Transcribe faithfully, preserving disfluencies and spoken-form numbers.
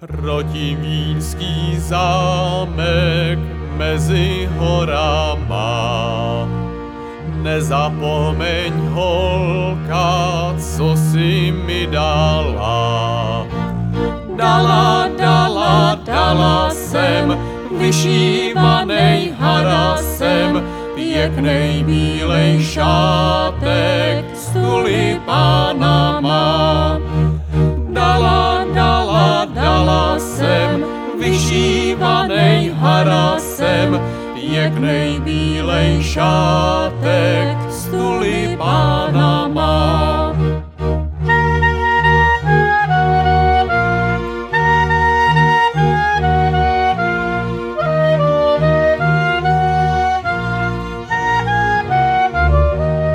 Rotimínský zámek mezi horama. Nezapomeň, holka, co si mi dala. Dala, dala, dala jsem vyšívanej harasem, pěknej bílej šátek s tulipánama. Dala, dala, dala jsem vyšívanej harasem, pěknej bílej šátek s tulipánama.